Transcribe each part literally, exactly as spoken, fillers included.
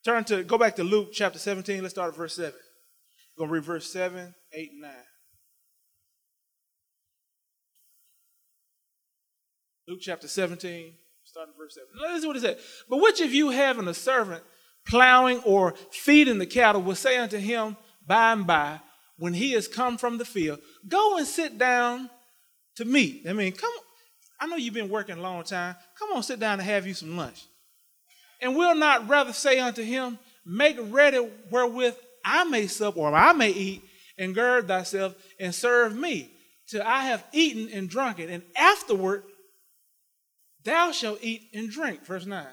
Turn to, go back to Luke chapter seventeen. Let's start at verse seven. We're going to read verse seven, eight, and nine. Luke chapter seventeen, starting verse seven. Listen to what it said. But which of you having a servant plowing or feeding the cattle will say unto him by and by, when he is come from the field, go and sit down to meat. I mean, come on. I know you've been working a long time. Come on, sit down and have you some lunch. And will not rather say unto him, make ready wherewith I may sup or I may eat, and gird thyself and serve me till I have eaten and drunken, and afterward thou shalt eat and drink. Verse nine.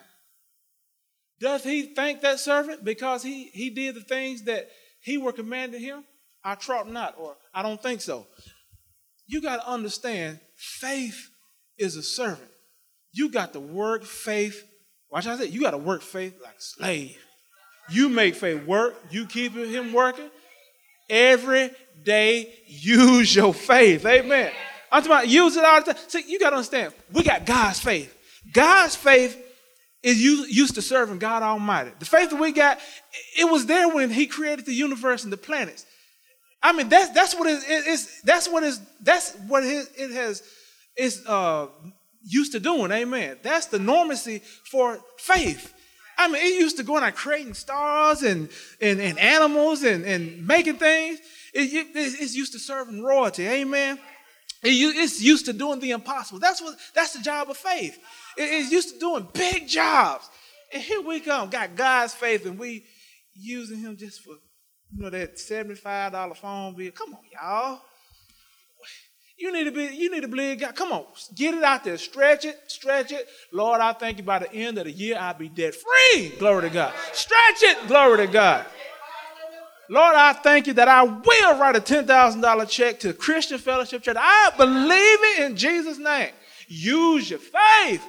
Doth he thank that servant because he, he did the things that he were commanded him? I trout not, or I don't think so. You got to understand, faith is a servant. You got to work faith. Watch what I say. You got to work faith like a slave. You make faith work. You keep him working. Every day, use your faith. Amen. I'm talking about use it all the time. See, you got to understand, we got God's faith. God's faith is used to serving God Almighty. The faith that we got, it was there when he created the universe and the planets. I mean, that's that's what it is. That's what is that's what it, it has is uh, used to doing. Amen. That's the normacy for faith. I mean, it used to go on creating stars and and, and animals and, and making things. It, it, it's used to serving royalty. Amen. It, it's used to doing the impossible. That's what that's the job of faith. It, it's used to doing big jobs. And here we come, got God's faith, and we using him just for, you know, that seventy-five dollar phone bill. Come on, y'all. You need to be, you need to believe God. Come on, get it out there. Stretch it, stretch it. Lord, I thank you by the end of the year, I'll be debt free. Glory to God. Stretch it. Glory to God. Lord, I thank you that I will write a ten thousand dollars check to Christian Fellowship Church. I believe it in Jesus' name. Use your faith.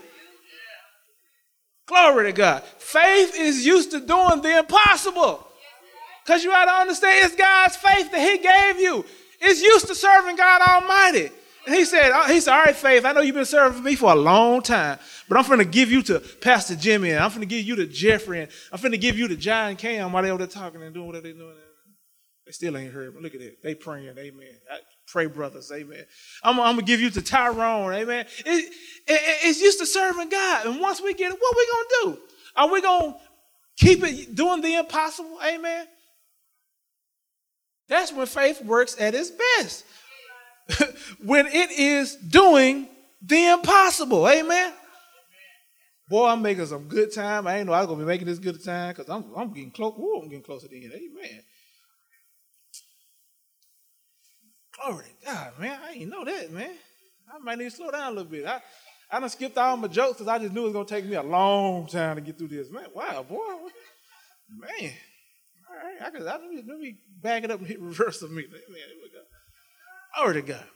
Glory to God. Faith is used to doing the impossible. Because you got to understand, it's God's faith that he gave you. It's used to serving God Almighty. And he said, he said, all right, Faith, I know you've been serving me for a long time, but I'm going to give you to Pastor Jimmy, and I'm going to give you to Jeffrey, and I'm going to give you to John and Cam while they're over there talking and doing whatever they're doing. They still ain't heard, but look at it. They praying, amen. I pray, brothers, amen. I'm, I'm going to give you to Tyrone, amen. It, it, it's used to serving God. And once we get it, what are we going to do? Are we going to keep it doing the impossible, amen? That's when faith works at its best. When it is doing the impossible. Amen. Boy, I'm making some good time. I ain't know I was going to be making this good time because I'm, I'm getting close. Ooh, I'm getting closer to the end. Amen. Glory to God, man. I didn't know that, man. I might need to slow down a little bit. I, I done skipped all my jokes because I just knew it was going to take me a long time to get through this. Man, wow, boy. Man. All right, I could, I, let, me, let me back it up and hit reverse of me. Man, here we go. Glory to God.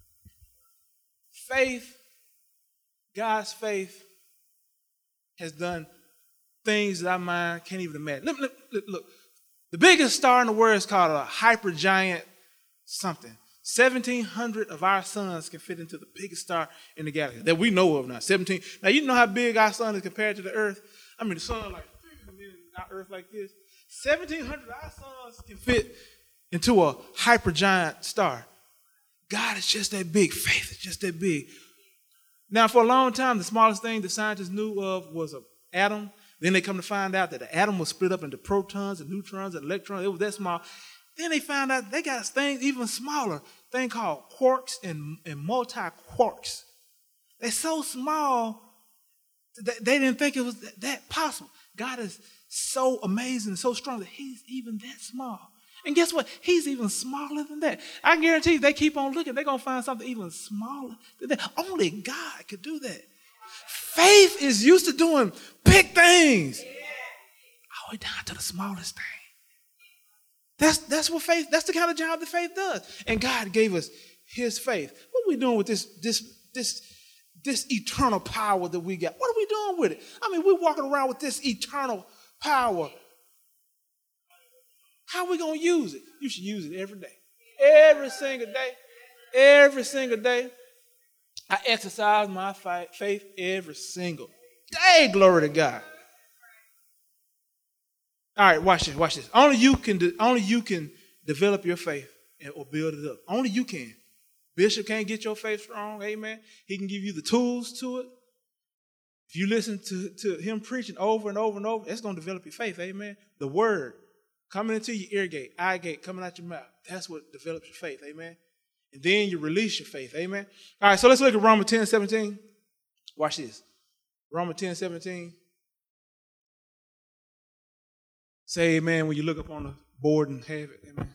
Faith, God's faith has done things that our mind can't even imagine. Look, look, look, look. The biggest star in the world is called a hypergiant something. seventeen hundred of our suns can fit into the biggest star in the galaxy that we know of now. seventeen. Now, you know how big our sun is compared to the earth? I mean, the sun like, our earth like this. seventeen hundred of our suns can fit into a hypergiant star. God is just that big. Faith is just that big. Now, for a long time, the smallest thing the scientists knew of was an atom. Then they come to find out that the atom was split up into protons and neutrons and electrons. It was that small. Then they found out they got things even smaller, thing called quarks and, and multi-quarks. They're so small that they didn't think it was that, that possible. God is so amazing, so strong that he's even that small. And guess what? He's even smaller than that. I guarantee you, they keep on looking, they're going to find something even smaller than that. Only God could do that. Faith is used to doing big things. All the way down to the smallest thing. That's, that's what faith, that's the kind of job that faith does. And God gave us his faith. What are we doing with this, this, this, this eternal power that we got? What are we doing with it? I mean, we're walking around with this eternal power. How are we going to use it? You should use it every day. Every single day. Every single day. I exercise my faith every single day. Glory to God. All right, watch this, watch this. Only you can, de- only you can develop your faith and, or build it up. Only you can. Bishop can't get your faith strong, amen. He can give you the tools to it. If you listen to, to him preaching over and over and over, it's going to develop your faith, amen. The word coming into your ear gate, eye gate, coming out your mouth. That's what develops your faith, amen. And then you release your faith, amen. All right, so let's look at Romans ten seventeen. Watch this. Romans ten seventeen. Say amen when you look up on the board and have it, amen.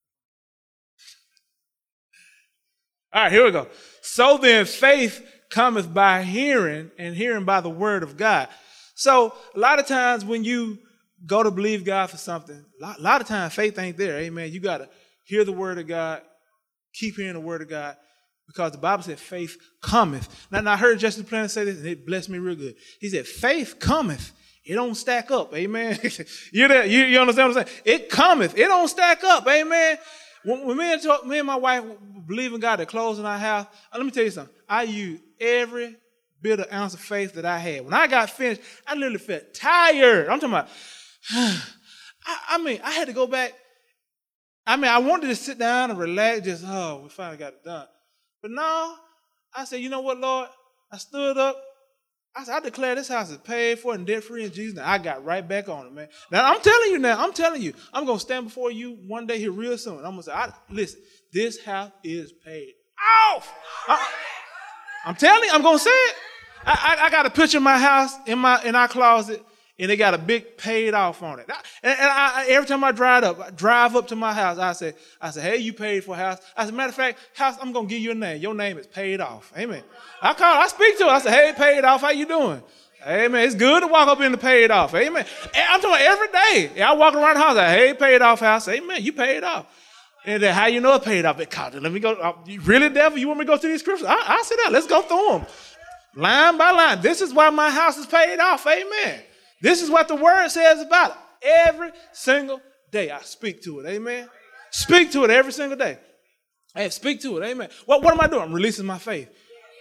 All right, here we go. So then faith cometh by hearing, and hearing by the word of God. So a lot of times when you go to believe God for something, a lot, a lot of times faith ain't there, amen. You got to hear the word of God, keep hearing the word of God, because the Bible said faith cometh. Now, now I heard Justin Planner say this, and it blessed me real good. He said, faith cometh. It don't stack up, amen. you, there, you, you understand what I'm saying? It cometh. It don't stack up, amen. When, when me, and talk, me and my wife believe in God to close in our house, uh, let me tell you something. I used every bit of ounce of faith that I had. When I got finished, I literally felt tired. I'm talking about, I, I mean, I had to go back. I mean, I wanted to sit down and relax, just, oh, we finally got it done. But no, I said, you know what, Lord? I stood up. I said, I declare this house is paid for and debt-free in Jesus. Now, I got right back on it, man. Now, I'm telling you now, I'm telling you, I'm going to stand before you one day here real soon. I'm going to say, I, listen, this house is paid off. I, I'm telling you, I'm going to say it. I, I, I got a picture of my house in my in our closet, and it got a big paid off on it. And, and I, every time I drive up, I drive up to my house, I say, I say, hey, you paid for a house. As a matter of fact, house, I'm going to give you a name. Your name is paid off. Amen. I call, I speak to her. I say, hey, paid off. How you doing? Amen. It's good to walk up in the paid off. Amen. And I'm talking every day. I walk around the house, I say, hey, paid off house. Amen. You paid off. And then how you know it paid off? It called it. Let me go. Uh, you really, devil? You want me to go through these scriptures? I, I'll sit down. Let's go through them. Line by line. This is why my house is paid off. Amen. This is what the word says about it. Every single day I speak to it. Amen. Speak to it every single day. Hey, speak to it. Amen. What, what am I doing? I'm releasing my faith.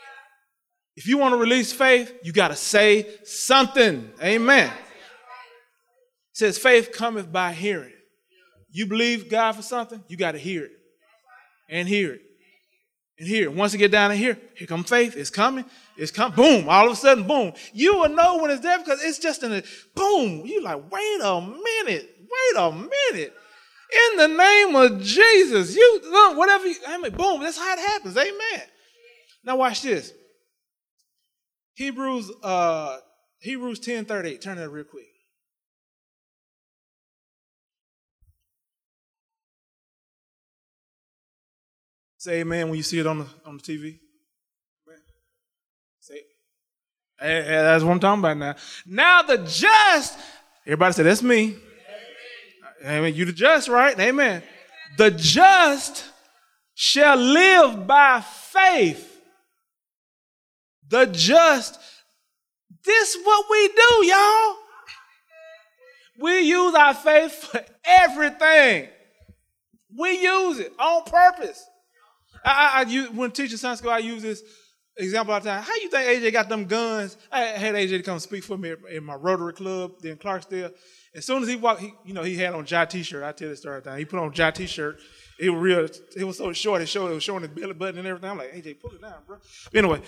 If you want to release faith, you got to say something. Amen. It says faith cometh by hearing. You believe God for something, you got to hear it. And hear it. And hear it. Once you get down in here, here come faith. It's coming. It's coming. Boom. All of a sudden, boom. You will know when it's there because it's just in a boom. You're like, wait a minute. Wait a minute. In the name of Jesus. You look, whatever you, I mean, boom. That's how it happens. Amen. Now watch this. Hebrews, uh, Hebrews ten thirty-eight. Turn that real quick. Say amen when you see it on the on the T V. Amen. Say it. Hey, hey, that's what I'm talking about now. Now the just, everybody say, that's me. Amen. You the just, right? Amen. The just shall live by faith. The just, this is what we do, y'all. We use our faith for everything. We use it on purpose. I, I, I use, when teaching Sunday school, I use this example all the time. How you think A J got them guns? I had A J to come speak for me in my Rotary Club in Clarksdale. As soon as he walked, he, you know, he had on a Jai t-shirt. I tell this story all the time. He put on a Jai t-shirt. It was real. It was so short. It showed. It was showing his belly button and everything. I'm like, A J, pull it down, bro. Anyway,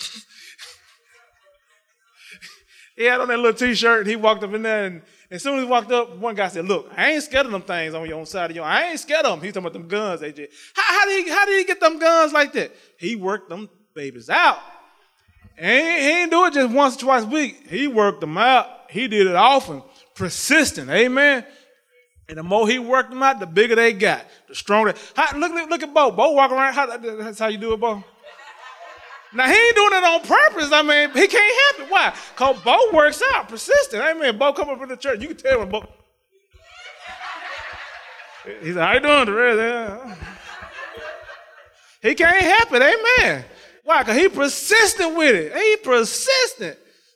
he had on that little t-shirt. And he walked up in there, and as soon as he walked up, one guy said, "Look, I ain't scared of them things on your own side of your. I ain't scared of them." He's talking about them guns, A J. How, how did he? How did he get them guns like that? He worked them babies out. And he, he ain't do it just once or twice a week. He worked them out. He did it often, persistent. Amen. And the more he worked them out, the bigger they got, the stronger. How, look, look, look at Bo. Bo walk around. How, that's how you do it, Bo. Now, he ain't doing it on purpose. I mean, he can't help it. Why? Because Bo works out, persistent. Amen. Bo come up in the church. You can tell when Bo. He's like, how you doing, Teresa? He can't help it. Amen. Why? Because he persistent with it. He persistent.